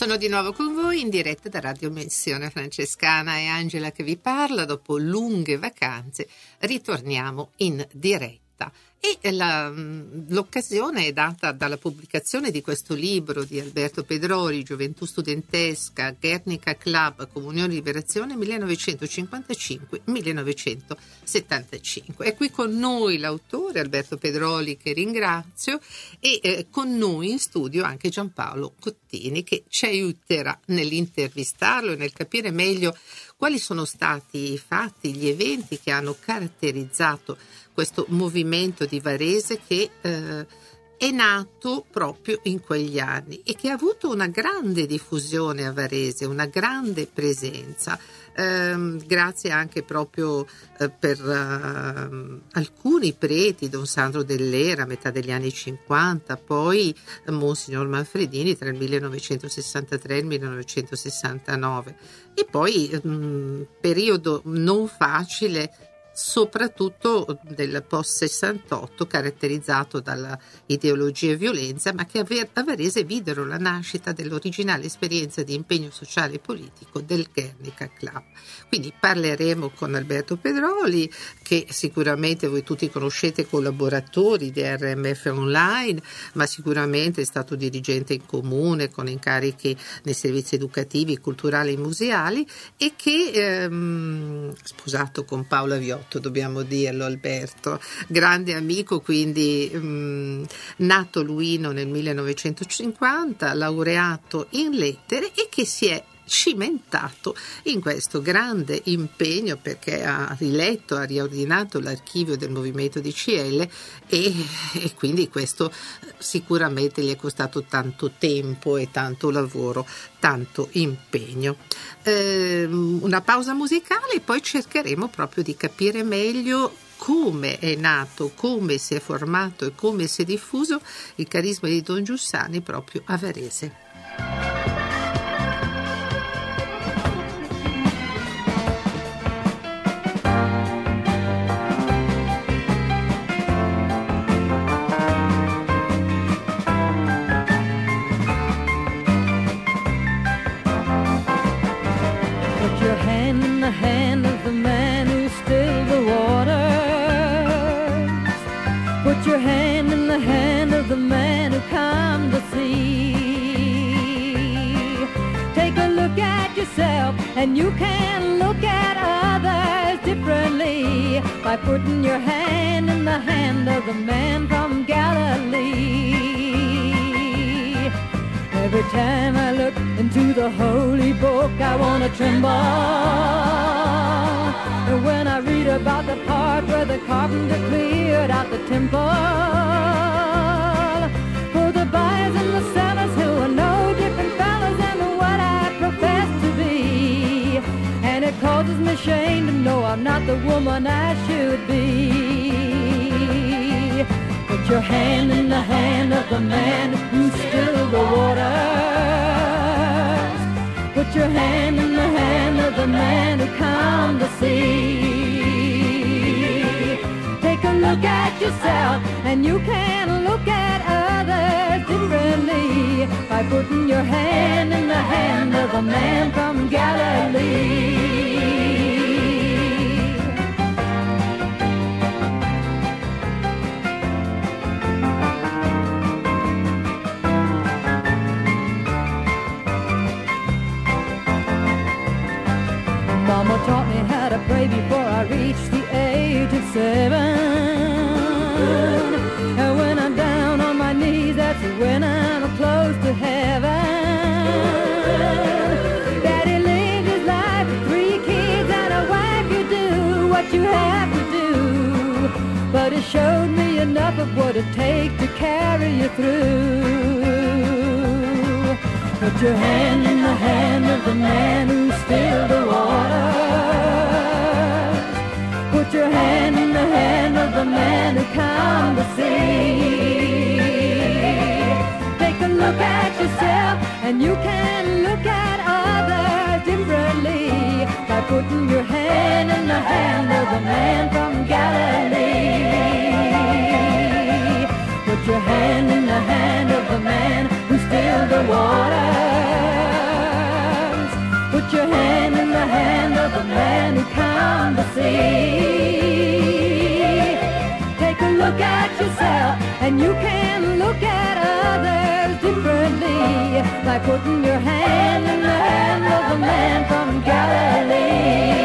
Sono di nuovo con voi in diretta da Radio Missione Francescana. È Angela che vi parla. Dopo lunghe vacanze ritorniamo in diretta. E l'occasione è data dalla pubblicazione di questo libro di Alberto Pedroli, Gioventù studentesca, Guernica Club, Comunione e Liberazione 1955-1975. È qui con noi l'autore Alberto Pedroli, che ringrazio, e con noi in studio anche Giampaolo Cottini, che ci aiuterà nell'intervistarlo e nel capire meglio quali sono stati i fatti, gli eventi che hanno caratterizzato questo movimento di Varese che è nato proprio in quegli anni e che ha avuto una grande diffusione a Varese, una grande presenza, grazie anche proprio per alcuni preti, Don Sandro Dell'Era a metà degli anni 50, poi Monsignor Manfredini tra il 1963 e il 1969, e poi periodo non facile soprattutto del post-68, caratterizzato dalla ideologia e violenza, ma che a Varese videro la nascita dell'originale esperienza di impegno sociale e politico del Guernica Club. Quindi parleremo con Alberto Pedroli, che sicuramente voi tutti conoscete, collaboratori di RMF Online, ma sicuramente è stato dirigente in comune con incarichi nei servizi educativi, culturali e museali, e che sposato con Paola Viotto, dobbiamo dirlo, Alberto, grande amico, quindi nato Luino nel 1950, laureato in lettere e che si è cimentato in questo grande impegno perché ha riletto, ha riordinato l'archivio del movimento di CL e quindi questo sicuramente gli è costato tanto tempo e tanto lavoro, tanto impegno. Una pausa musicale e poi cercheremo proprio di capire meglio come è nato, come si è formato e come si è diffuso il carisma di Don Giussani proprio a Varese. And you can look at others differently by putting your hand in the hand of the man from Galilee. Every time I look into the holy book, I want to tremble. And when I read about the part where the carpenter cleared out the temple, for the buyers and the sellers who are no different fellas than what I profess to be. And it causes me shame to know I'm not the woman I should be. Put your hand in the hand of the man who stilled the waters. Put your hand in the hand of the man who calmed the sea. Take a look at yourself and you can look at others differently by putting your hand in the hand of the man from Galilee. Mama taught me how to pray before I reached the age of 7. And when I'm down on my knees, that's when I'm close to heaven. Daddy lived his life with 3 kids and a wife. You do what you have to do, but it showed me enough of what it takes to carry you through. Put your hand in the hand of the man who stilled the waters. Put your hand in the hand of the man who calmed the sea. Take a look at yourself and you can look at others differently by putting your hand in the hand of the man from Galilee. Put your hand in the hand of the man who stilled the waters. and you can look at others differently by putting your hand in the hand of the man from Galilee.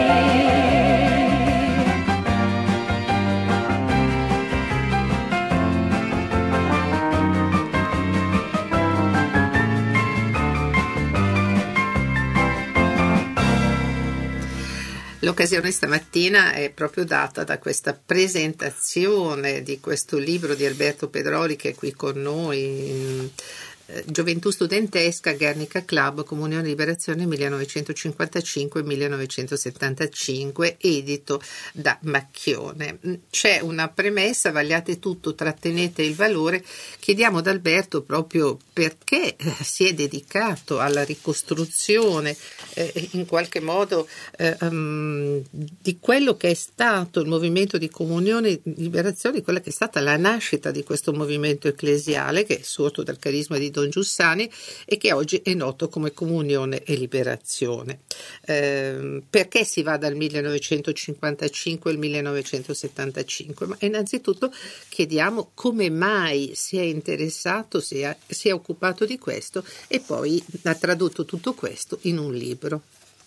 L'occasione stamattina è proprio data da questa presentazione di questo libro di Alberto Pedroli, che è qui con noi, Gioventù studentesca, Guernica Club, Comunione Liberazione 1955-1975, edito da Macchione. C'è una premessa: vagliate tutto, trattenete il valore. Chiediamo ad Alberto proprio perché si è dedicato alla ricostruzione in qualche modo di quello che è stato il movimento di Comunione Liberazione, quella che è stata la nascita di questo movimento ecclesiale, che è sorto dal carisma di Don Giussani e che oggi è noto come Comunione e Liberazione. Perché si va dal 1955 al 1975? Ma innanzitutto chiediamo come mai si è interessato, si è occupato di questo e poi ha tradotto tutto questo in un libro.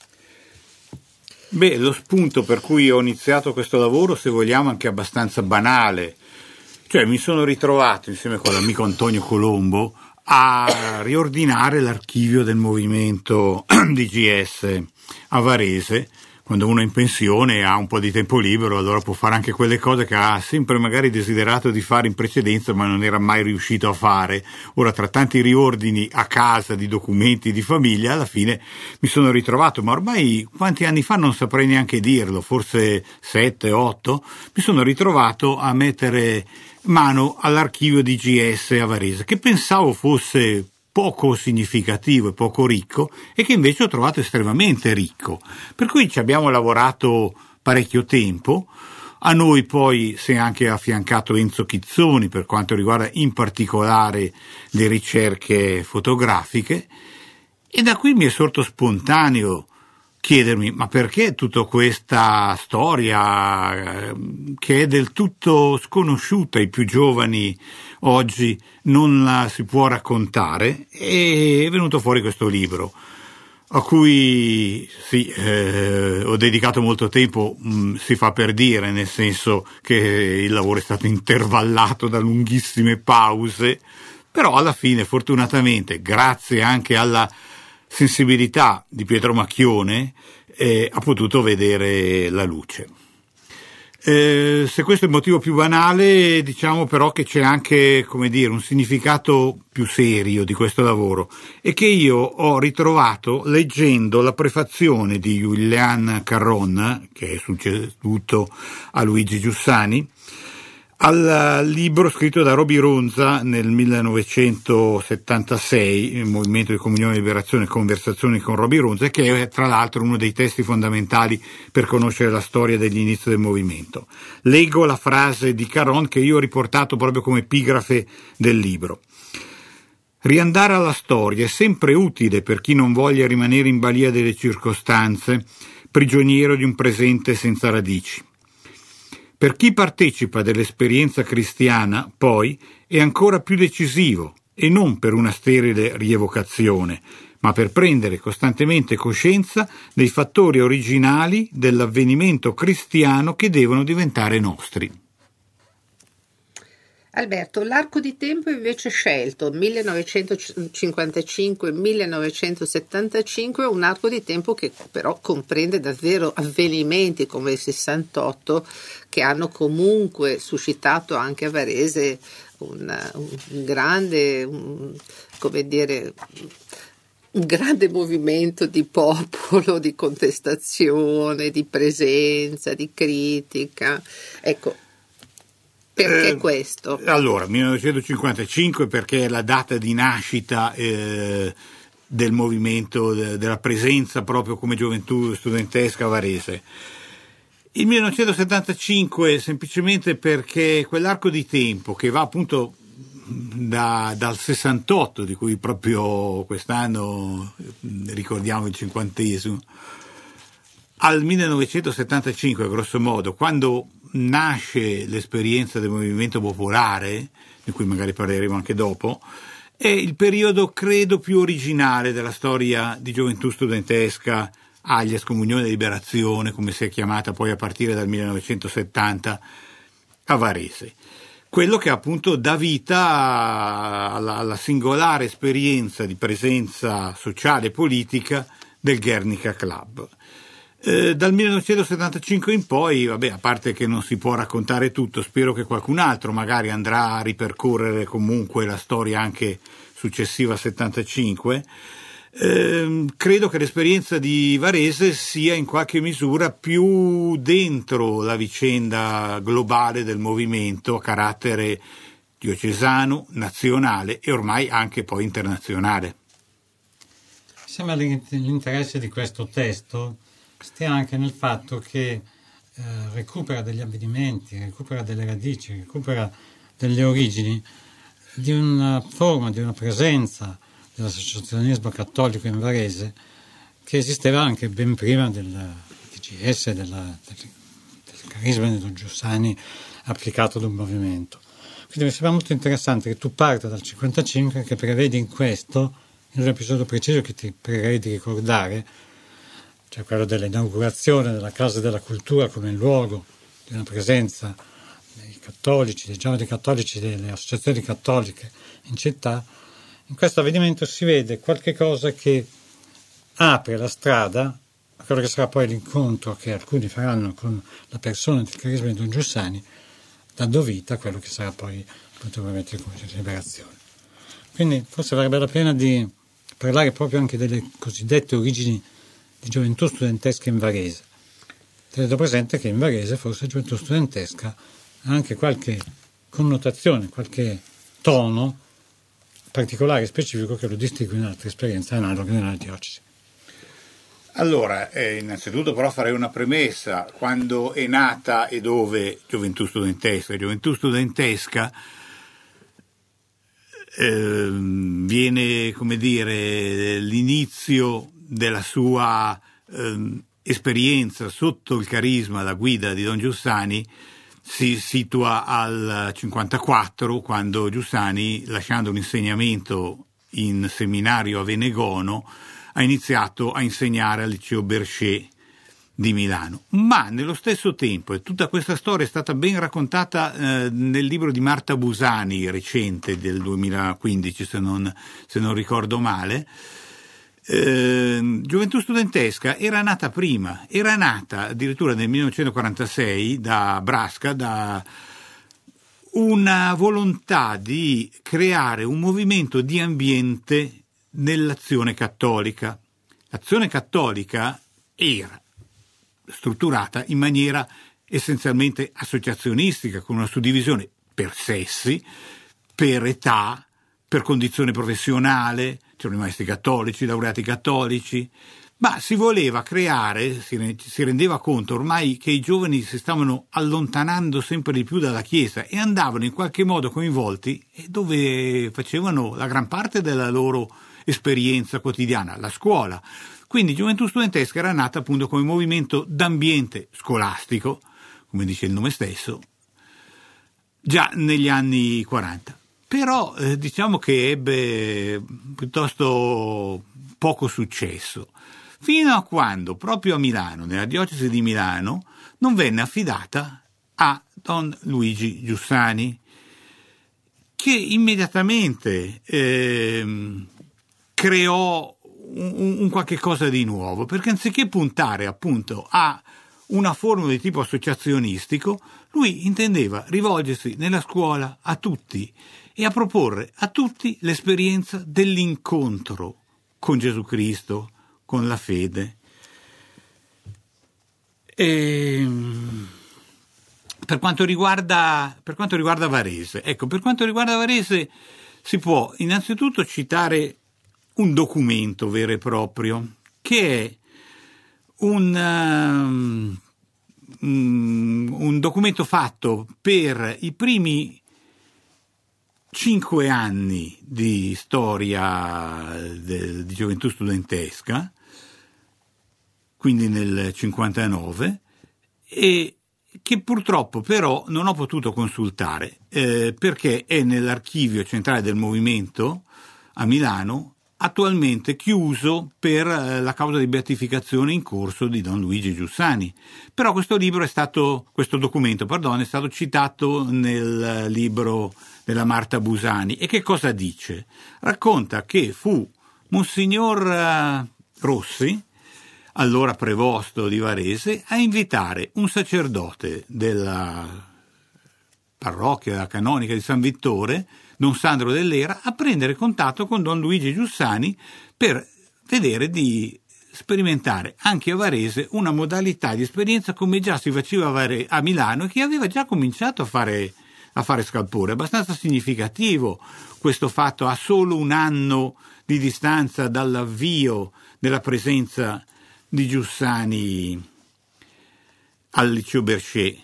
Beh, lo spunto per cui ho iniziato questo lavoro, se vogliamo, anche abbastanza banale. Cioè, mi sono ritrovato insieme con l'amico Antonio Colombo a riordinare l'archivio del movimento DGS a Varese. Quando uno è in pensione e ha un po' di tempo libero, allora può fare anche quelle cose che ha sempre magari desiderato di fare in precedenza, ma non era mai riuscito a fare. Ora, tra tanti riordini a casa di documenti di famiglia, alla fine mi sono ritrovato, ma ormai quanti anni fa non saprei neanche dirlo, forse 7, 8, mi sono ritrovato a mettere mano all'archivio DGS a Varese, che pensavo fosse poco significativo e poco ricco, e che invece ho trovato estremamente ricco, per cui ci abbiamo lavorato parecchio tempo. A noi poi si è anche affiancato Enzo Chizzoni per quanto riguarda in particolare le ricerche fotografiche, e da qui mi è sorto spontaneo chiedermi: ma perché tutta questa storia che è del tutto sconosciuta ai più giovani oggi non la si può raccontare? E è venuto fuori questo libro a cui ho dedicato molto tempo, si fa per dire, nel senso che il lavoro è stato intervallato da lunghissime pause, però alla fine fortunatamente, grazie anche alla sensibilità di Pietro Macchione, ha potuto vedere la luce. Se questo è il motivo più banale, diciamo però che c'è anche, come dire, un significato più serio di questo lavoro, e che io ho ritrovato leggendo la prefazione di Julian Carron, che è succeduto a Luigi Giussani, al libro scritto da Roby Ronza nel 1976, il Movimento di Comunione e Liberazione, Conversazioni con Roby Ronza, che è tra l'altro uno dei testi fondamentali per conoscere la storia degli inizi del movimento. Leggo la frase di Caron che io ho riportato proprio come epigrafe del libro. Riandare alla storia è sempre utile per chi non voglia rimanere in balia delle circostanze, prigioniero di un presente senza radici. Per chi partecipa dell'esperienza cristiana, poi, è ancora più decisivo, e non per una sterile rievocazione, ma per prendere costantemente coscienza dei fattori originali dell'avvenimento cristiano che devono diventare nostri. Alberto, l'arco di tempo invece scelto, 1955-1975, un arco di tempo che però comprende davvero avvenimenti come il 68, che hanno comunque suscitato anche a Varese un grande, come dire, un grande movimento di popolo, di contestazione, di presenza, di critica. Ecco, perché questo? Allora, 1955 perché è la data di nascita del movimento, della presenza proprio come gioventù studentesca a Varese. Il 1975 semplicemente perché quell'arco di tempo che va appunto dal 68, di cui proprio quest'anno ricordiamo il 50esimo, al 1975, grosso modo, quando nasce l'esperienza del movimento popolare, di cui magari parleremo anche dopo, è il periodo, credo, più originale della storia di gioventù studentesca agli Escomunione e Liberazione, come si è chiamata poi a partire dal 1970 a Varese. Quello che appunto dà vita alla singolare esperienza di presenza sociale e politica del Guernica Club. Dal 1975 in poi, a parte che non si può raccontare tutto, spero che qualcun altro magari andrà a ripercorrere comunque la storia anche successiva a 75, credo che l'esperienza di Varese sia in qualche misura più dentro la vicenda globale del movimento a carattere diocesano, nazionale e ormai anche poi internazionale. Sembra l'interesse di questo testo stia anche nel fatto che recupera degli avvenimenti, recupera delle radici, recupera delle origini di una forma, di una presenza dell'associazionismo cattolico in Varese che esisteva anche ben prima del DGS, del carisma di Don Giussani applicato ad un movimento. Quindi mi sembra molto interessante che tu parta dal 55, che prevedi in questo, in un episodio preciso che ti pregherei di ricordare, cioè quello dell'inaugurazione della Casa della Cultura come luogo di una presenza dei cattolici, dei giovani cattolici, delle associazioni cattoliche in città. In questo avvenimento si vede qualche cosa che apre la strada a quello che sarà poi l'incontro che alcuni faranno con la persona del carisma di Don Giussani, dando vita a quello che sarà poi appunto il movimento di liberazione. Quindi forse varrebbe la pena di parlare proprio anche delle cosiddette origini di gioventù studentesca in Varese. Tenete presente che in Varese forse gioventù studentesca ha anche qualche connotazione, qualche tono particolare e specifico che lo distingue in altre esperienze analoghe nella diocesi. Allora, innanzitutto però farei una premessa. Quando è nata e dove Gioventù Studentesca? Gioventù Studentesca viene, come dire, l'inizio della sua esperienza sotto il carisma, la guida di Don Giussani, si situa al 54, quando Giussani, lasciando un insegnamento in seminario a Venegono, ha iniziato a insegnare al liceo Berchet di Milano. Ma nello stesso tempo, e tutta questa storia è stata ben raccontata nel libro di Marta Busani, recente, del 2015, se non ricordo male, Gioventù Studentesca era nata prima, era nata addirittura nel 1946 da Brasca, da una volontà di creare un movimento di ambiente nell'azione cattolica. L'azione cattolica era strutturata in maniera essenzialmente associazionistica, con una suddivisione per sessi, per età, per condizione professionale. C'erano i maestri cattolici, laureati cattolici, ma si voleva creare, si rendeva conto ormai che i giovani si stavano allontanando sempre di più dalla Chiesa e andavano in qualche modo coinvolti dove facevano la gran parte della loro esperienza quotidiana, la scuola. Quindi Gioventù Studentesca era nata appunto come movimento d'ambiente scolastico, come dice il nome stesso, già negli anni 40. Però diciamo che ebbe piuttosto poco successo, fino a quando proprio a Milano, nella diocesi di Milano, non venne affidata a Don Luigi Giussani, che immediatamente creò un qualche cosa di nuovo, perché anziché puntare appunto a una forma di tipo associazionistico, lui intendeva rivolgersi nella scuola a tutti e a proporre a tutti l'esperienza dell'incontro con Gesù Cristo, con la fede. E per quanto riguarda Varese, per quanto riguarda Varese si può innanzitutto citare un documento vero e proprio, che è un documento fatto per i primi 5 anni di storia di Gioventù Studentesca, quindi nel 59, e che purtroppo però non ho potuto consultare perché è nell'archivio centrale del movimento a Milano, attualmente chiuso per la causa di beatificazione in corso di Don Luigi Giussani. Però questo documento è stato citato nel libro della Marta Busani. E che cosa dice? Racconta che fu Monsignor Rossi, allora prevosto di Varese, a invitare un sacerdote della parrocchia canonica di San Vittore, Don Sandro Dell'Era, a prendere contatto con Don Luigi Giussani per vedere di sperimentare anche a Varese una modalità di esperienza come già si faceva a Milano e che aveva già cominciato a fare scalpore. È abbastanza significativo questo fatto a solo un anno di distanza dall'avvio della presenza di Giussani al Liceo Berchet.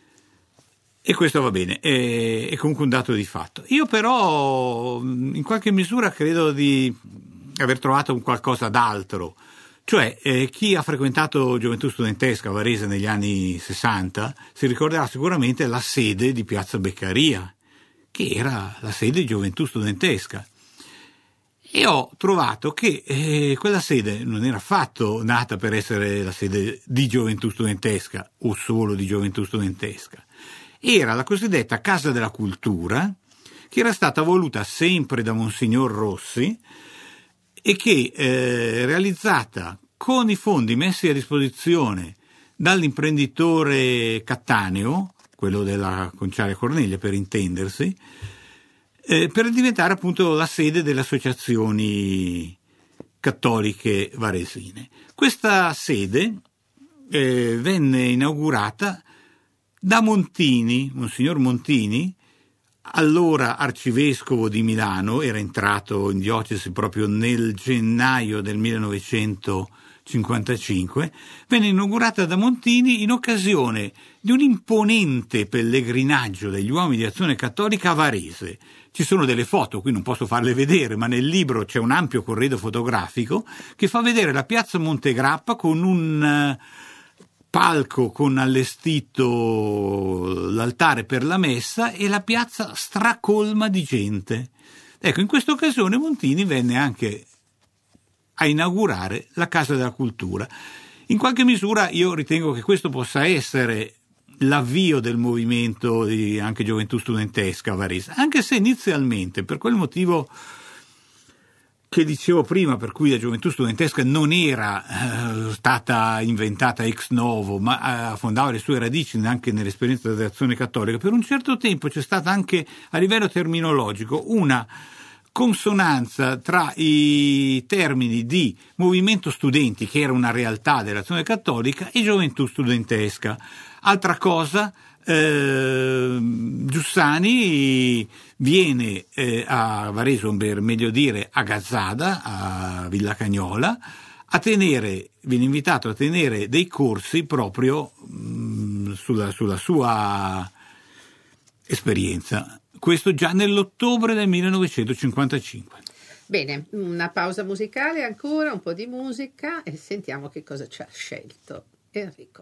E questo va bene, è comunque un dato di fatto. Io però in qualche misura credo di aver trovato un qualcosa d'altro, cioè chi ha frequentato Gioventù Studentesca a Varese negli anni 60 si ricorderà sicuramente la sede di Piazza Beccaria, che era la sede di Gioventù Studentesca. E ho trovato che quella sede non era affatto nata per essere la sede di Gioventù Studentesca o solo di Gioventù Studentesca. Era la cosiddetta Casa della Cultura, che era stata voluta sempre da Monsignor Rossi e che realizzata con i fondi messi a disposizione dall'imprenditore Cattaneo, quello della Conciaria Corneglia per intendersi, per diventare appunto la sede delle associazioni cattoliche varesine. Questa sede venne inaugurata da Montini, Monsignor Montini, allora arcivescovo di Milano, era entrato in diocesi proprio nel gennaio del 1955, venne inaugurata da Montini in occasione di un imponente pellegrinaggio degli uomini di Azione Cattolica a Varese. Ci sono delle foto, qui non posso farle vedere, ma nel libro c'è un ampio corredo fotografico che fa vedere la piazza Montegrappa con un palco con allestito l'altare per la messa e la piazza stracolma di gente. Ecco, in questa occasione Montini venne anche a inaugurare la Casa della Cultura. In qualche misura io ritengo che questo possa essere l'avvio del movimento di anche Gioventù Studentesca a Varese, anche se inizialmente, per quel motivo che dicevo prima, per cui la Gioventù Studentesca non era stata inventata ex novo, ma affondava le sue radici anche nell'esperienza dell'Azione Cattolica, per un certo tempo c'è stata anche a livello terminologico una consonanza tra i termini di movimento studenti, che era una realtà dell'Azione Cattolica, e Gioventù Studentesca. Altra cosa, Giussani viene a Varese, o per meglio dire a Gazzada, a Villa Cagnola, viene invitato a tenere dei corsi proprio sulla sua esperienza. Questo già nell'ottobre del 1955. Bene, una pausa musicale ancora, un po' di musica e sentiamo che cosa ci ha scelto Enrico.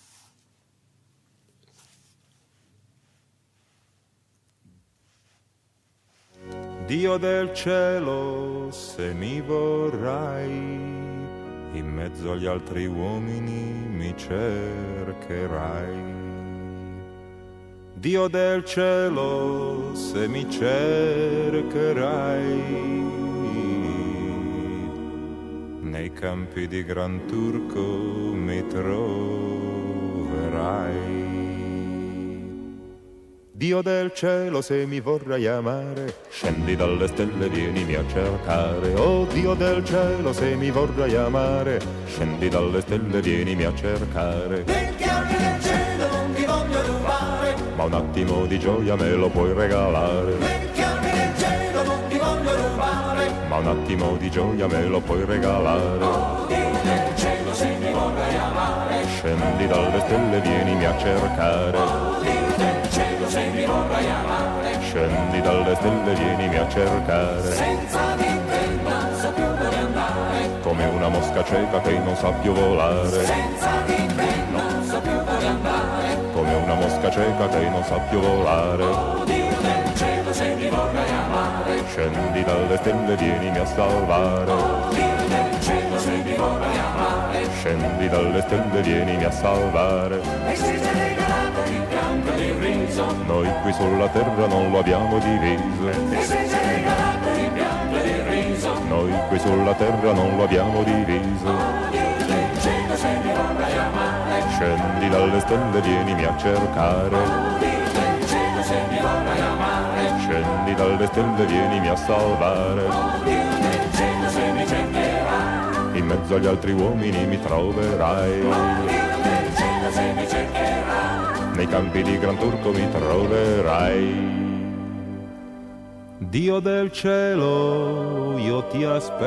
Dio del cielo, se mi vorrai, in mezzo agli altri uomini mi cercherai. Dio del cielo, se mi cercherai, nei campi di Gran Turco mi troverai. Dio del cielo, se mi vorrai amare, scendi dalle stelle, vienimi a cercare. Oh Dio del cielo, se mi vorrai amare, scendi dalle stelle, vienimi a cercare. Perché anche nel cielo non ti voglio rubare, ma un attimo di gioia me lo puoi regalare. perché anche nel cielo non ti voglio rubare, Ma un attimo di gioia me lo puoi regalare. oh Dio del cielo, se mi vorrai amare, Scendi dalle stelle, vienimi a cercare. oh Dio del cielo, se mi vorrai amare, Scendi dalle stelle, vienimi a cercare. senza di te non so più dove andare, Come una mosca cieca che non sa più volare. senza di te non so più dove andare, Come una mosca cieca che non sa più volare. Oh Dio del cielo, se mi vorrai amare, Scendi dalle stelle, vienimi a salvare. oh Dio del cielo, se mi vorrai amare, Scendi dalle stelle, vienimi a salvare. e se ci hai regalato il pianto e il riso, Noi qui sulla terra non lo abbiamo diviso. e se ci hai regalato il pianto e il riso, Noi qui sulla terra non lo abbiamo diviso. oh Dio del cielo, se mi vorrai amare, Scendi dalle stelle, vienimi a cercare. oh Dio del cielo, se mi vorrai amare, Scendi dalle stelle, vienimi a salvare. oh Dio del cielo, se mi cercherai, In mezzo agli altri uomini mi troverai. oh Dio del cielo, se mi cercherai, Nei campi di Gran Turco mi troverai. Dio del cielo, io ti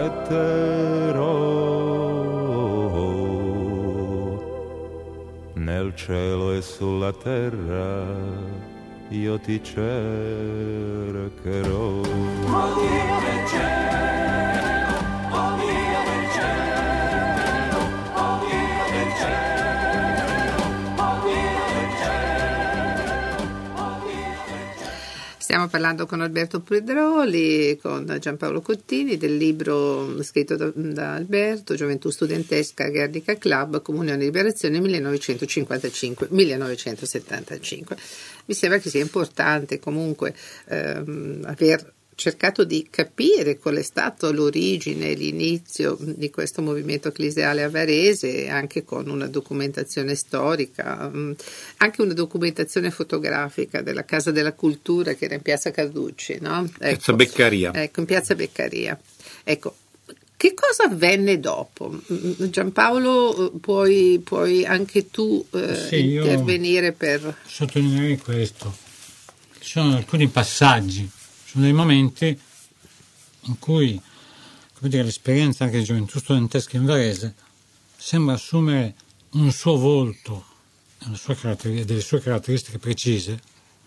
aspetterò. Nel cielo e sulla terra io ti cercherò. oh Dio del cielo, oh Dio del cielo, oh Dio del cielo, oh Dio del cielo, oh Dio del cielo. Stiamo parlando con Alberto Pedroli, con Giampaolo Cottini, del libro scritto da Alberto, Gioventù studentesca Guernica Club, Comunione e Liberazione 1955-1975. Mi sembra che sia importante comunque aver cercato di capire qual è stato l'origine e l'inizio di questo movimento ecclesiale a Varese, anche con una documentazione storica, anche una documentazione fotografica della Casa della Cultura che era in Piazza Carducci, no? Piazza Beccaria. Ecco, in Piazza Beccaria. Ecco, che cosa avvenne dopo? Giampaolo, puoi anche tu Sì, io intervenire per... sottolineare questo. Ci sono alcuni passaggi, sono dei momenti in cui, come dire, l'esperienza anche di Gioventù studentesca in Varese sembra assumere un suo volto, delle sue caratteristiche precise,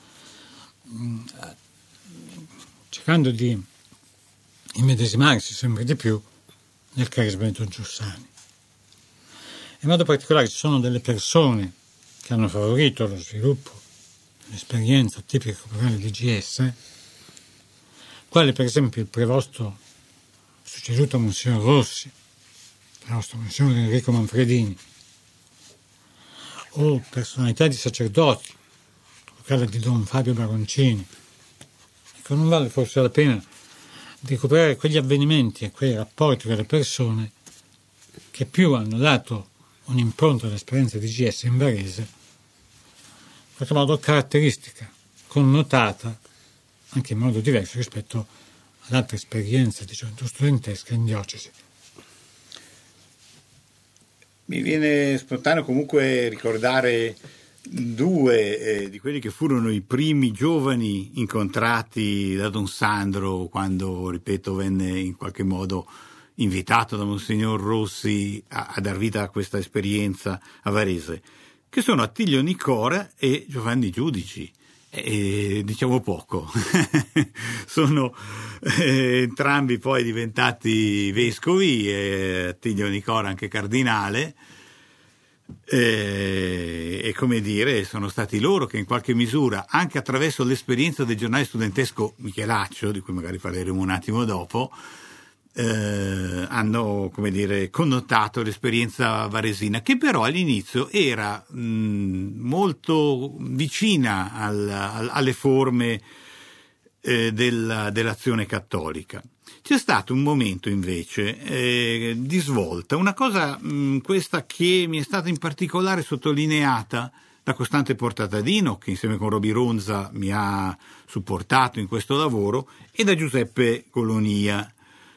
cercando di immedesimarsi sempre di più nel carisma di Don Giussani. In modo particolare ci sono delle persone che hanno favorito lo sviluppo dell'esperienza tipica comunale di GS, quale per esempio il prevosto succeduto a Monsignor Rossi, il prevosto Monsignor Enrico Manfredini, o personalità di sacerdoti, quella di Don Fabio Baroncini. Ecco, non vale forse la pena di recuperare quegli avvenimenti e quei rapporti con le persone che più hanno dato un'impronta all'esperienza di GS in Varese, in qualche modo caratteristica, connotata anche in modo diverso rispetto ad altre esperienze di gioventù studentesca in diocesi. Mi viene spontaneo comunque ricordare due di quelli che furono i primi giovani incontrati da Don Sandro quando, ripeto, venne in qualche modo invitato da Monsignor Rossi a dar vita a questa esperienza a Varese, che sono Attilio Nicora e Giovanni Giudici. Diciamo poco. Sono entrambi poi diventati vescovi, Attilio Nicora anche cardinale, e come dire, sono stati loro che in qualche misura, anche attraverso l'esperienza del giornale studentesco Michelaccio, di cui magari parleremo un attimo dopo, hanno, come dire, connotato l'esperienza varesina, che però all'inizio era molto vicina alle forme dell'azione cattolica. C'è stato un momento invece di svolta, una cosa questa che mi è stata in particolare sottolineata da Costante Portatadino, che insieme con Roby Ronza mi ha supportato in questo lavoro, e da Giuseppe Colonia.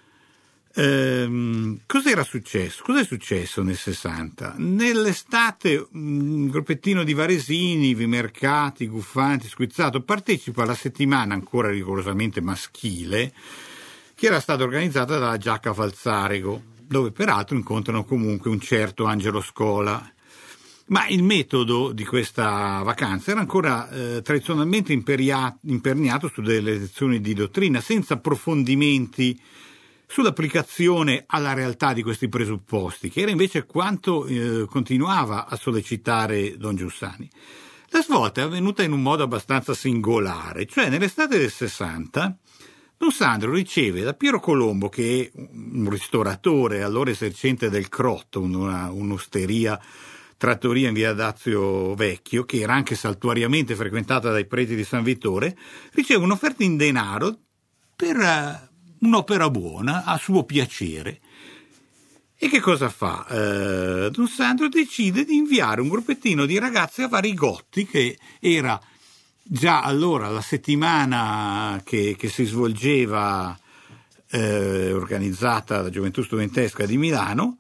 Cos'era successo? Cos'è successo nel 60? Nell'estate un gruppettino di varesini, Vimercati, Guffanti, Squizzato partecipa alla settimana ancora rigorosamente maschile che era stata organizzata dalla Giacca Falzarego, dove peraltro incontrano comunque un certo Angelo Scola. Ma il metodo di questa vacanza era ancora tradizionalmente imperniato su delle lezioni di dottrina, senza approfondimenti sull'applicazione alla realtà di questi presupposti, che era invece quanto continuava a sollecitare Don Giussani. La svolta è avvenuta in un modo abbastanza singolare, cioè nell'estate del 60 Don Sandro riceve da Piero Colombo, che è un ristoratore allora esercente del Crotto, un'osteria trattoria in via Dazio Vecchio, che era anche saltuariamente frequentata dai preti di San Vittore, riceve un'offerta in denaro per un'opera buona, a suo piacere. E che cosa fa? Don Sandro decide di inviare un gruppettino di ragazzi a Varigotti, che era già allora la settimana che si svolgeva organizzata dalla Gioventù Studentesca di Milano,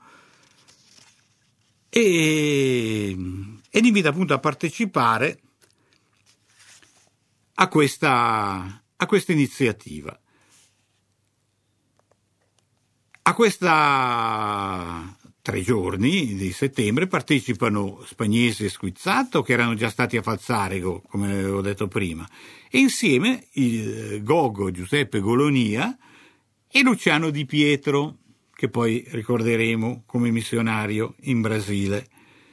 e li invita appunto a partecipare a questa iniziativa. A questa 3 giorni di settembre partecipano Spagnesi e Squizzato, che erano già stati a Falzarego, come ho detto prima, e insieme il Gogo Giuseppe Golonia e Luciano Di Pietro, che poi ricorderemo come missionario in Brasile,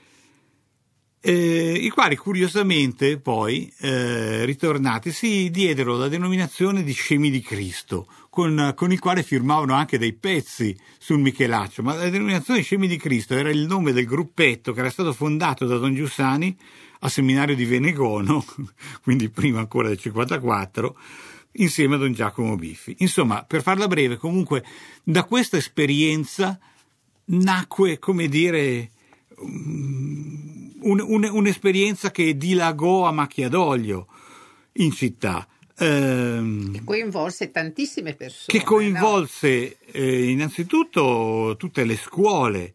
i quali curiosamente poi ritornati si diedero la denominazione di Scemi di Cristo, con il quale firmavano anche dei pezzi sul Michelaccio, ma la denominazione Scemi di Cristo era il nome del gruppetto che era stato fondato da Don Giussani al seminario di Venegono, quindi prima ancora del 54, insieme a Don Giacomo Biffi. Insomma, per farla breve, comunque da questa esperienza nacque, come dire, un'esperienza che dilagò a macchia d'olio in città. Che coinvolse tantissime persone. Che coinvolse innanzitutto tutte le scuole.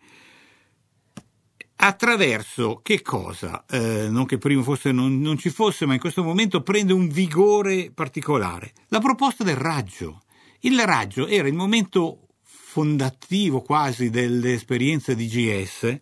Attraverso che cosa? Non che prima forse non ci fosse, ma in questo momento prende un vigore particolare. La proposta del raggio. Il raggio era il momento fondativo quasi delle esperienze di GS,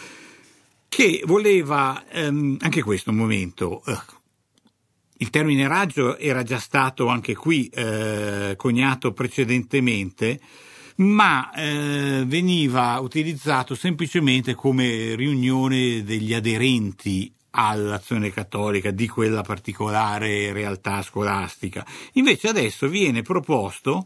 che voleva, anche questo un momento, il termine raggio era già stato anche qui coniato precedentemente, ma veniva utilizzato semplicemente come riunione degli aderenti all'azione cattolica di quella particolare realtà scolastica. Invece adesso viene proposto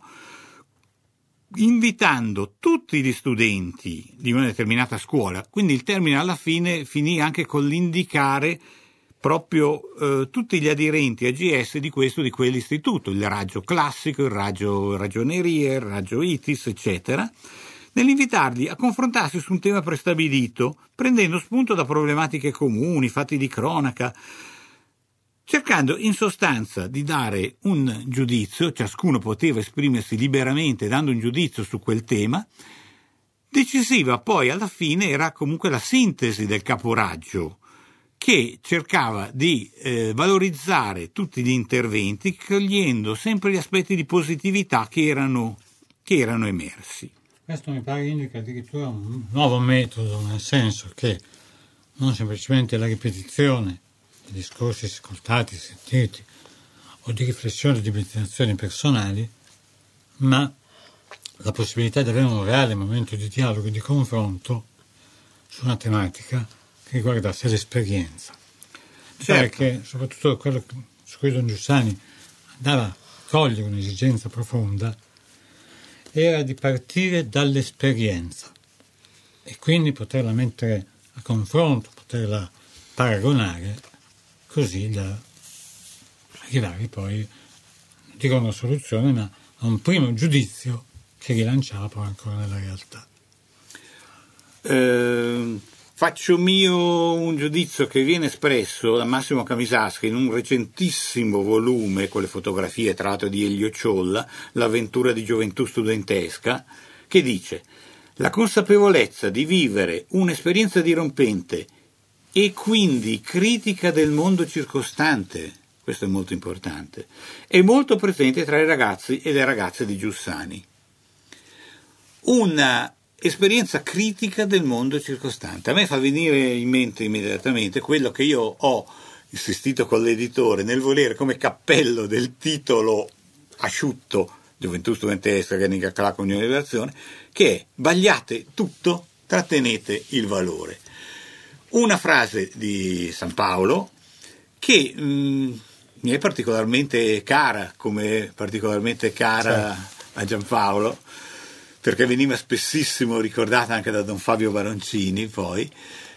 invitando tutti gli studenti di una determinata scuola, quindi il termine alla fine finì anche con l'indicare proprio tutti gli aderenti a GS di questo, di quell'istituto, il raggio classico, il raggio ragioneria, il raggio ITIS, eccetera, nell'invitarli a confrontarsi su un tema prestabilito, prendendo spunto da problematiche comuni, fatti di cronaca, cercando in sostanza di dare un giudizio. Ciascuno poteva esprimersi liberamente dando un giudizio su quel tema. Decisiva poi alla fine era comunque la sintesi del caporaggio, che cercava di valorizzare tutti gli interventi, cogliendo sempre gli aspetti di positività che erano emersi. Questo mi pare indica addirittura un nuovo metodo, nel senso che non semplicemente la ripetizione di discorsi ascoltati, sentiti, o di riflessioni, di meditazioni personali, ma la possibilità di avere un reale momento di dialogo e di confronto su una tematica che riguardasse l'esperienza. Certo. Perché soprattutto quello su cui Don Giussani andava a cogliere un'esigenza profonda era di partire dall'esperienza e quindi poterla mettere a confronto, poterla paragonare, così da arrivare poi, non dico a una soluzione, ma a un primo giudizio che rilanciava poi ancora nella realtà. Faccio mio un giudizio che viene espresso da Massimo Camisaschi in un recentissimo volume con le fotografie tra l'altro di Elio Ciolla, L'avventura di Gioventù Studentesca, che dice: la consapevolezza di vivere un'esperienza dirompente e quindi critica del mondo circostante, questo è molto importante, è molto presente tra i ragazzi e le ragazze di Giussani. Una esperienza critica del mondo circostante. A me fa venire in mente immediatamente quello che io ho insistito con l'editore nel volere come cappello del titolo asciutto Gioventù Studentesca, Garnica Clac, Unione di Liberazione, che è: vagliate tutto, trattenete il valore. Una frase di San Paolo che mi è particolarmente cara, come particolarmente cara a Giampaolo, perché veniva spessissimo ricordata anche da Don Fabio Baroncini poi,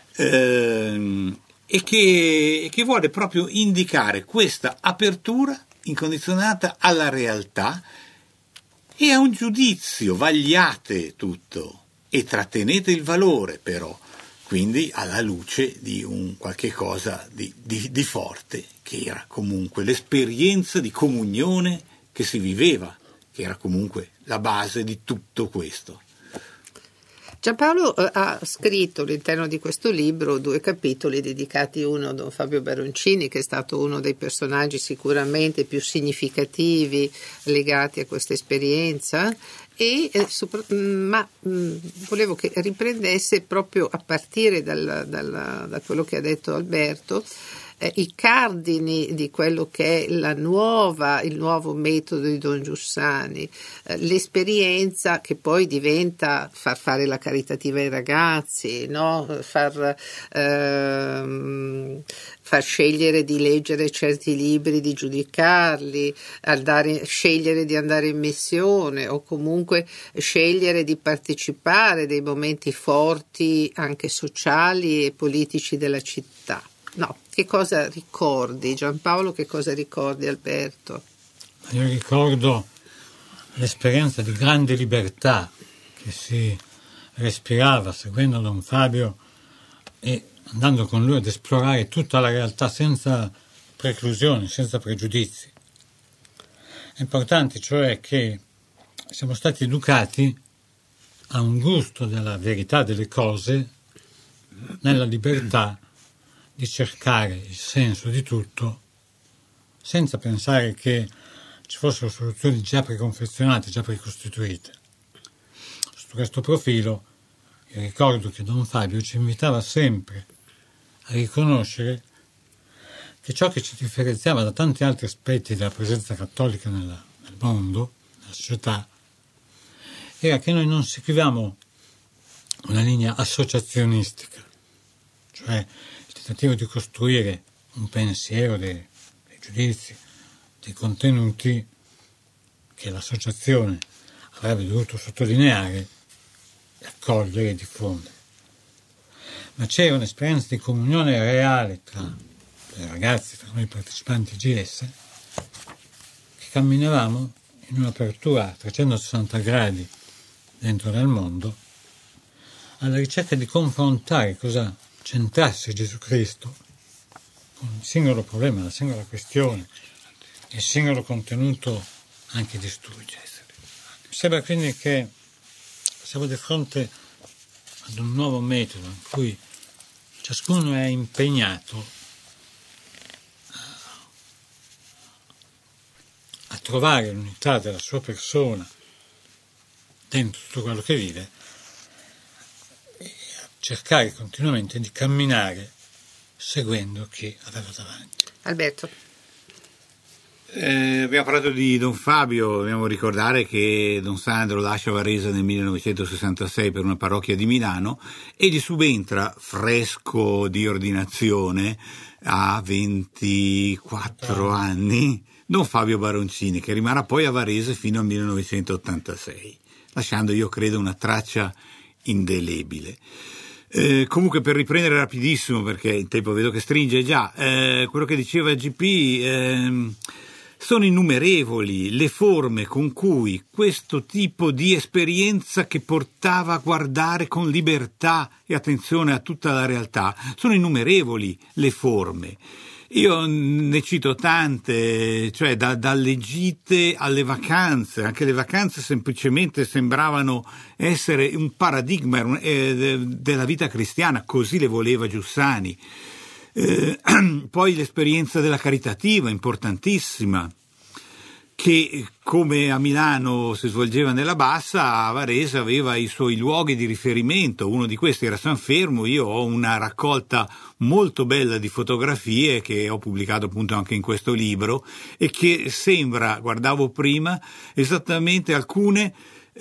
e che vuole proprio indicare questa apertura incondizionata alla realtà e a un giudizio. Vagliate tutto e trattenete il valore, però, quindi alla luce di un qualche cosa di forte, che era comunque l'esperienza di comunione che si viveva, che era comunque la base di tutto questo. Giampaolo ha scritto all'interno di questo libro 2 capitoli dedicati, uno a Don Fabio Baroncini, che è stato uno dei personaggi sicuramente più significativi legati a questa esperienza, ma volevo che riprendesse proprio a partire da quello che ha detto Alberto, i cardini di quello che è il nuovo metodo di Don Giussani, l'esperienza che poi diventa far fare la caritativa ai ragazzi, no? far scegliere di leggere certi libri, di giudicarli, scegliere di andare in missione o comunque scegliere di partecipare dei momenti forti anche sociali e politici della città. No, che cosa ricordi Giampaolo, che cosa ricordi Alberto? Io ricordo l'esperienza di grande libertà che si respirava seguendo Don Fabio e andando con lui ad esplorare tutta la realtà senza preclusioni, senza pregiudizi. È importante cioè che siamo stati educati a un gusto della verità delle cose nella libertà di cercare il senso di tutto senza pensare che ci fossero soluzioni già preconfezionate, già precostituite. Su questo profilo io ricordo che Don Fabio ci invitava sempre a riconoscere che ciò che ci differenziava da tanti altri aspetti della presenza cattolica nel mondo, nella società, era che noi non seguivamo una linea associazionistica, cioè il tentativo di costruire un pensiero dei giudizi, dei contenuti che l'associazione avrebbe dovuto sottolineare, accogliere e diffondere. Ma c'era un'esperienza di comunione reale tra i ragazzi, tra noi partecipanti GS, che camminavamo in un'apertura a 360 gradi dentro nel mondo, alla ricerca di confrontare cosa centrasse Gesù Cristo con il singolo problema, la singola questione, il singolo contenuto anche di studio. Mi sembra quindi che siamo di fronte ad un nuovo metodo in cui ciascuno è impegnato a trovare l'unità della sua persona dentro tutto quello che vive e a cercare continuamente di camminare seguendo chi aveva davanti. Alberto. Abbiamo parlato di Don Fabio, dobbiamo ricordare che Don Sandro lascia Varese nel 1966 per una parrocchia di Milano e gli subentra, fresco di ordinazione, a 24 anni, Don Fabio Baroncini, che rimarrà poi a Varese fino al 1986, lasciando, io credo, una traccia indelebile. Comunque, per riprendere rapidissimo, perché il tempo vedo che stringe già, quello che diceva GP, sono innumerevoli le forme con cui questo tipo di esperienza, che portava a guardare con libertà e attenzione a tutta la realtà, sono innumerevoli le forme. Io ne cito tante, cioè dalle gite alle vacanze. Anche le vacanze semplicemente sembravano essere un paradigma della vita cristiana, così le voleva Giussani. Poi l'esperienza della caritativa, importantissima, che come a Milano si svolgeva nella Bassa, a Varese aveva i suoi luoghi di riferimento. Uno di questi era San Fermo. Io ho una raccolta molto bella di fotografie che ho pubblicato appunto anche in questo libro e che sembra, guardavo prima, esattamente alcune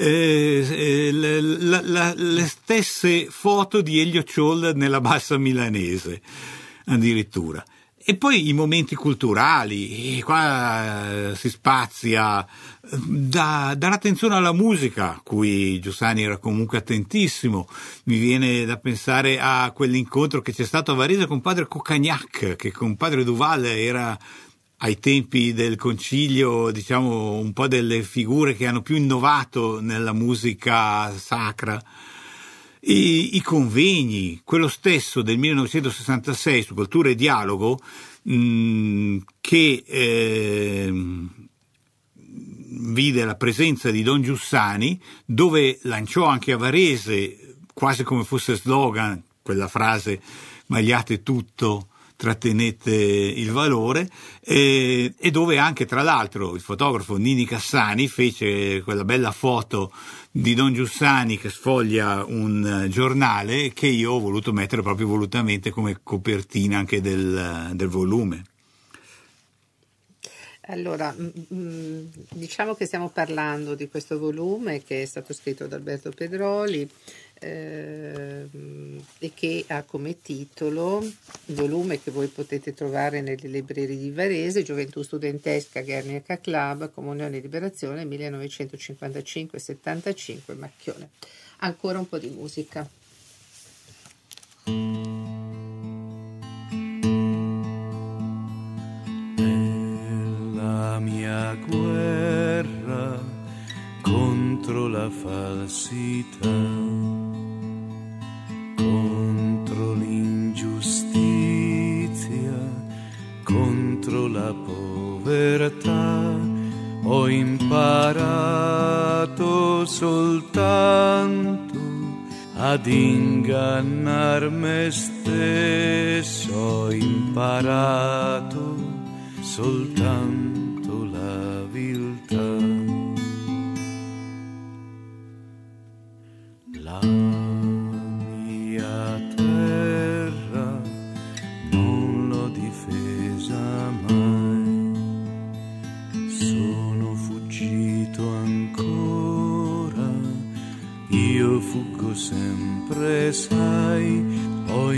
le stesse foto di Elio Ciol nella Bassa milanese addirittura. E poi i momenti culturali, e qua si spazia dall'attenzione alla musica, a cui Giussani era comunque attentissimo. Mi viene da pensare a quell'incontro che c'è stato a Varese con padre Coccagnac, che con padre Duval era ai tempi del concilio, diciamo, un po' delle figure che hanno più innovato nella musica sacra. I convegni, quello stesso del 1966 su Cultura e Dialogo, che vide la presenza di Don Giussani, dove lanciò anche a Varese, quasi come fosse slogan, quella frase "magliate tutto, trattenete il valore", e dove anche, tra l'altro, il fotografo Nini Cassani fece quella bella foto di Don Giussani che sfoglia un giornale, che io ho voluto mettere proprio volutamente come copertina anche del volume. Allora, diciamo che stiamo parlando di questo volume che è stato scritto da Alberto Pedroli e che ha come titolo, il volume che voi potete trovare nelle librerie di Varese, Gioventù Studentesca Guernica Club, Comunione e Liberazione 1955-75, Macchione. Ancora un po' di musica. La mia guerra contro la falsità, contro l'ingiustizia, contro la povertà, ho imparato soltanto ad ingannar me stesso, ho imparato soltanto la viltà. La mia terra non l'ho difesa mai, sono fuggito ancora, io fuggo sempre, sai, ho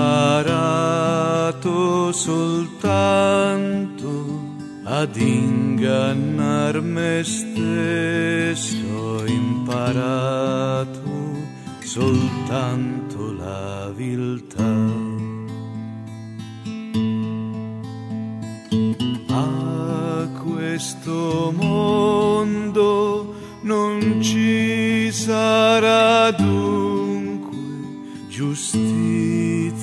imparato soltanto ad ingannar me stesso, ho imparato soltanto la viltà. A questo mondo non ci sarà dunque giustizia,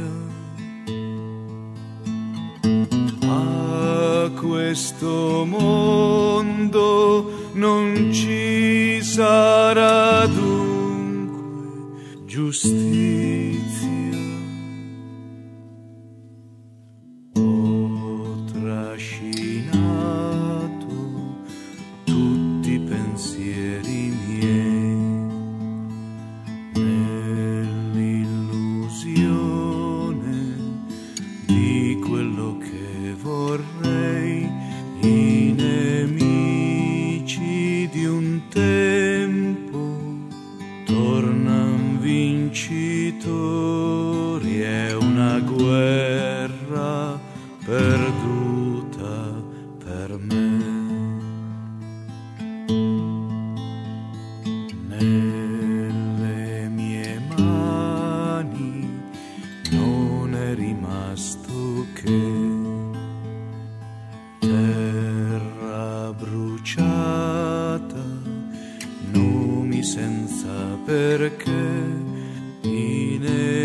a questo mondo non ci sarà dunque giustizia. Ho trascinato tutti i pensieri miei nell'illusione di quello che vorrei, i nemici di un tempo tornan vincitori, è una guerra perduta per me. Nelle mie mani non è rimasto che terra bruciata, nomi senza perché, i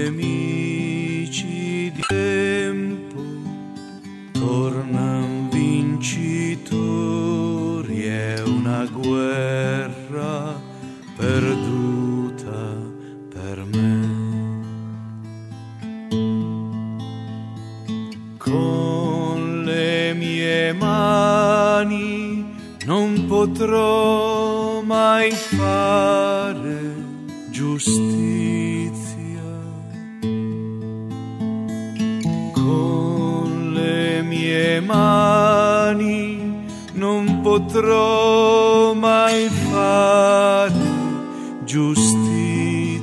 nemici di tempo tornan vincitori, è una guerra perduta per me. Con le mie mani non potrò mai fare giustizia, con le mie mani non potrò mai fare giustizia.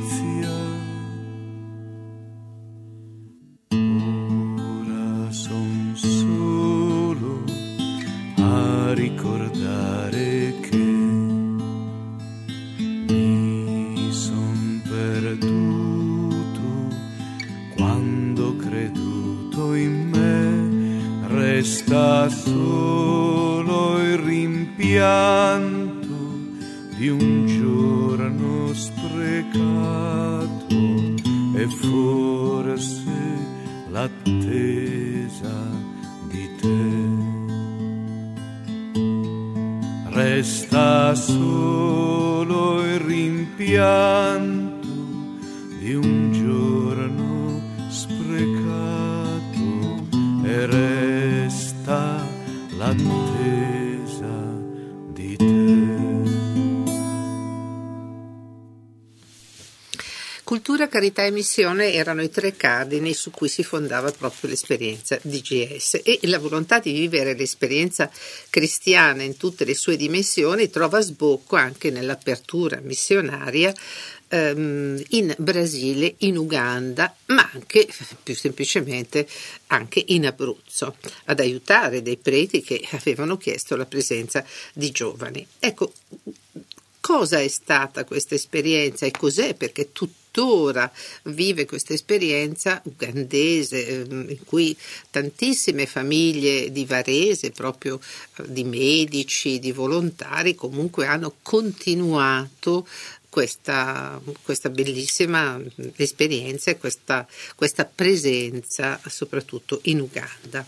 Ora son a ricordare che mi son perduto quando ho creduto in me. Resta solo il rimpianto di un giorno sprecato e forse l'attesa di te. Resta solo il rimpianto di un giorno sprecato e resta l'attesa di te. Cultura, carità e missione erano i tre cardini su cui si fondava proprio l'esperienza DGS, e la volontà di vivere l'esperienza cristiana in tutte le sue dimensioni trova sbocco anche nell'apertura missionaria in Brasile, in Uganda, ma anche più semplicemente anche in Abruzzo, ad aiutare dei preti che avevano chiesto la presenza di giovani. Ecco, cosa è stata questa esperienza e cos'è, perché tuttora vive questa esperienza ugandese in cui tantissime famiglie di Varese, proprio di medici, di volontari, comunque hanno continuato questa bellissima esperienza e questa presenza soprattutto in Uganda.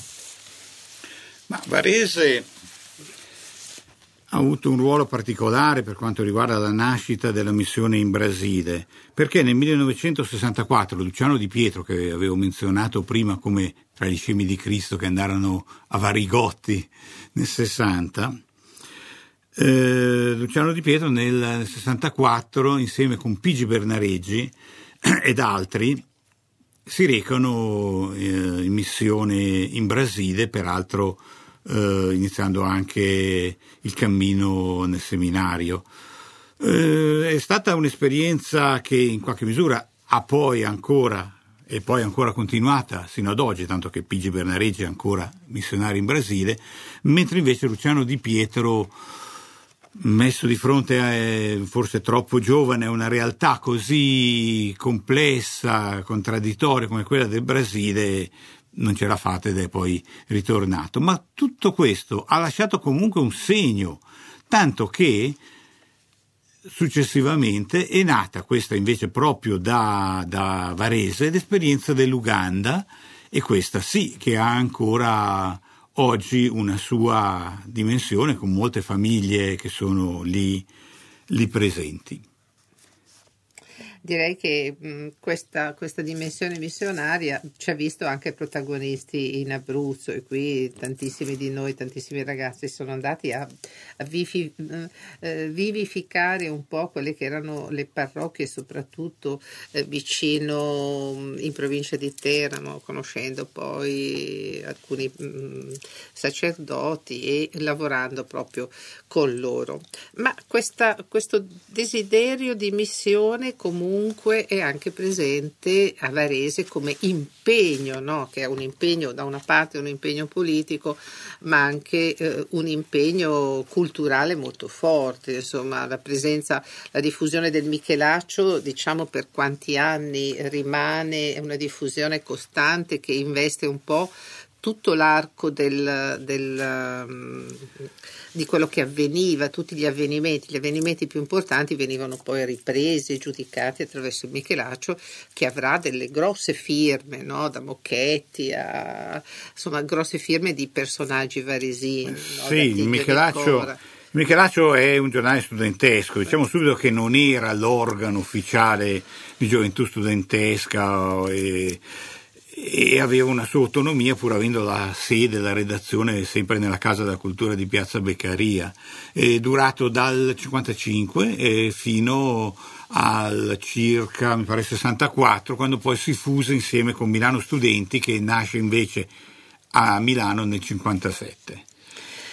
Ma Varese ha avuto un ruolo particolare per quanto riguarda la nascita della missione in Brasile, perché nel 1964 Luciano Di Pietro, che avevo menzionato prima come tra gli scemi di Cristo che andarono a Varigotti nel 60, Luciano Di Pietro nel 64 insieme con Pigi Bernareggi ed altri si recano in missione in Brasile, peraltro iniziando anche il cammino nel seminario. È stata un'esperienza che in qualche misura ha poi ancora continuata sino ad oggi, tanto che Pigi Bernareggi è ancora missionario in Brasile, mentre invece Luciano Di Pietro, messo di fronte a forse troppo giovane a una realtà così complessa, contraddittoria come quella del Brasile, non ce l'ha fatta ed è poi ritornato. Ma tutto questo ha lasciato comunque un segno, tanto che successivamente è nata questa invece proprio da Varese l'esperienza dell'Uganda, e questa sì che ha ancora oggi una sua dimensione, con molte famiglie che sono lì presenti. Direi che questa dimensione missionaria ci ha visto anche protagonisti in Abruzzo, e qui tantissimi di noi, tantissimi ragazzi sono andati a vivificare un po' quelle che erano le parrocchie, soprattutto vicino in provincia di Teramo, conoscendo poi alcuni sacerdoti e lavorando proprio con loro. Ma questo desiderio di missione comunque è anche presente a Varese come impegno, no? Che è un impegno, da una parte un impegno politico, ma anche un impegno culturale molto forte. Insomma, la diffusione del Michelaccio, diciamo, per quanti anni rimane una diffusione costante che investe un po' tutto l'arco di quello che avveniva, tutti gli avvenimenti più importanti venivano poi ripresi e giudicati attraverso il Michelaccio, che avrà delle grosse firme, no? Da Mocchetti a grosse firme di personaggi varesini. Sì, il Michelaccio è un giornale studentesco, diciamo subito che non era l'organo ufficiale di gioventù studentesca e aveva una sua autonomia, pur avendo la sede, la redazione sempre nella Casa della Cultura di Piazza Beccaria. È durato dal 55 fino al circa, mi pare, 64, quando poi si fuse insieme con Milano Studenti, che nasce invece a Milano nel 57.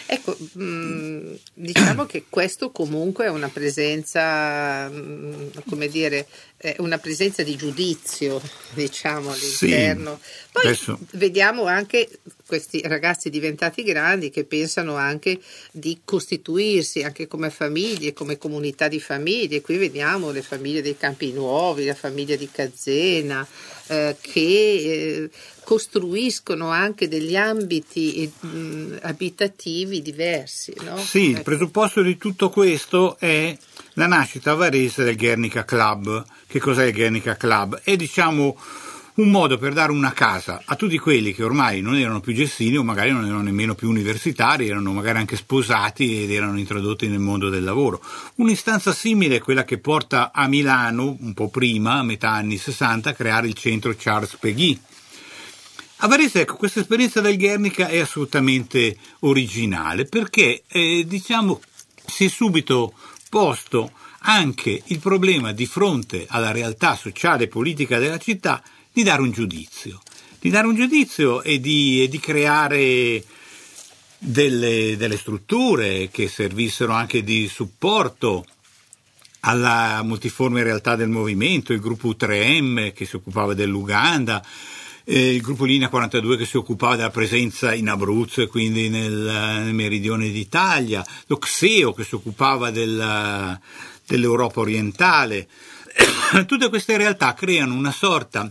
Ecco, diciamo che questo comunque è una presenza, come dire, è una presenza di giudizio, diciamo, all'interno. Sì, Poi adesso vediamo anche questi ragazzi diventati grandi che pensano anche di costituirsi anche come famiglie, come comunità di famiglie. Qui vediamo le famiglie dei Campi Nuovi, la famiglia di Cazzena, che costruiscono anche degli ambiti abitativi diversi, no? sì, il presupposto di tutto questo è la nascita a Varese del Guernica Club. Che cos'è il Guernica Club? È, diciamo, un modo per dare una casa a tutti quelli che ormai non erano più gessini o magari non erano nemmeno più universitari, erano magari anche sposati ed erano introdotti nel mondo del lavoro. Un'istanza simile è quella che porta a Milano, un po' prima, a metà anni 60, a creare il centro Charles Peguy. A Varese, ecco, questa esperienza del Guernica è assolutamente originale perché, diciamo, si è subito posto anche il problema di fronte alla realtà sociale e politica della città di dare un giudizio e di creare delle strutture che servissero anche di supporto alla multiforme realtà del movimento, il gruppo U3M che si occupava dell'Uganda, il gruppo Linea 42 che si occupava della presenza in Abruzzo e quindi nel meridione d'Italia, lo Xeo che si occupava dell'Europa orientale. Tutte queste realtà creano una sorta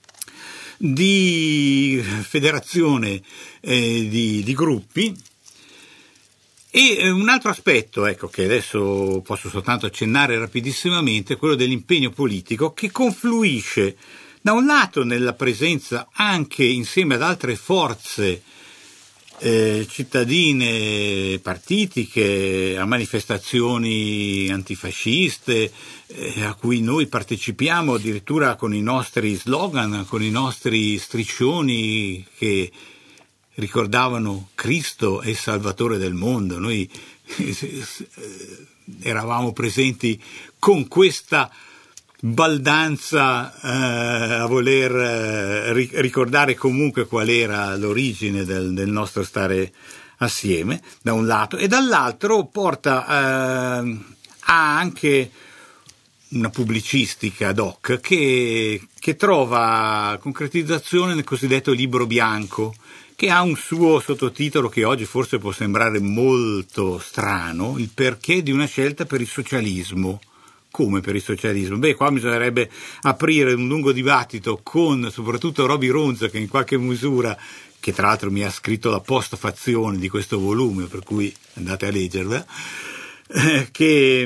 di federazione di gruppi. E un altro aspetto, ecco, che adesso posso soltanto accennare rapidissimamente, è quello dell'impegno politico che confluisce da un lato nella presenza anche insieme ad altre forze cittadine partitiche, a manifestazioni antifasciste a cui noi partecipiamo addirittura con i nostri slogan, con i nostri striscioni che ricordavano Cristo è il Salvatore del mondo. Noi eravamo presenti con questa baldanza a voler ricordare comunque qual era l'origine del nostro stare assieme, da un lato, e dall'altro porta a anche una pubblicistica ad hoc che trova concretizzazione nel cosiddetto libro bianco, che ha un suo sottotitolo che oggi forse può sembrare molto strano, il perché di una scelta per il socialismo. Come per il socialismo? Beh, qua bisognerebbe aprire un lungo dibattito con soprattutto Roby Ronza, che in qualche misura, che tra l'altro mi ha scritto la postfazione di questo volume, per cui andate a leggerla, che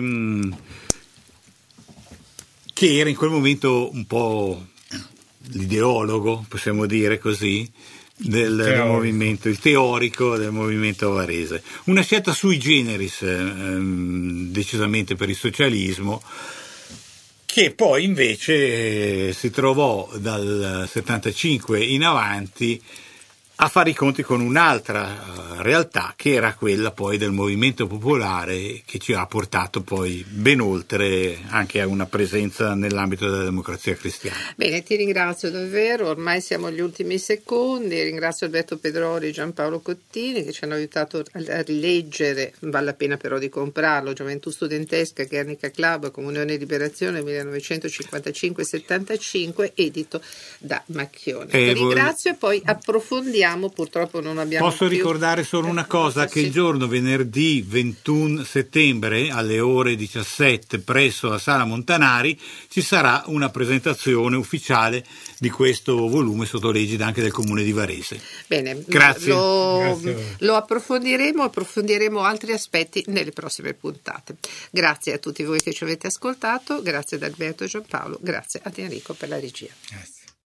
era in quel momento un po' l'ideologo, possiamo dire così, del movimento, il teorico del movimento varese. Una scelta sui generis decisamente per il socialismo, che poi invece si trovò dal 75 in avanti a fare i conti con un'altra realtà che era quella poi del movimento popolare, che ci ha portato poi ben oltre anche a una presenza nell'ambito della democrazia cristiana. Bene, ti ringrazio davvero, ormai siamo agli ultimi secondi, ringrazio Alberto Pedroli e Giampaolo Cottini che ci hanno aiutato a rileggere, vale la pena però di comprarlo, Gioventù Studentesca, Guernica Club, Comunione e Liberazione 1955-75, edito da Macchione. Ti ringrazio e poi approfondiamo. Purtroppo non abbiamo Posso ricordare solo una cosa, che il giorno venerdì 21 settembre alle ore 17 presso la Sala Montanari ci sarà una presentazione ufficiale di questo volume sotto l'egida anche del Comune di Varese. Bene, grazie. Lo approfondiremo altri aspetti nelle prossime puntate. Grazie a tutti voi che ci avete ascoltato, grazie ad Alberto e Giampaolo, grazie ad Enrico per la regia. Grazie.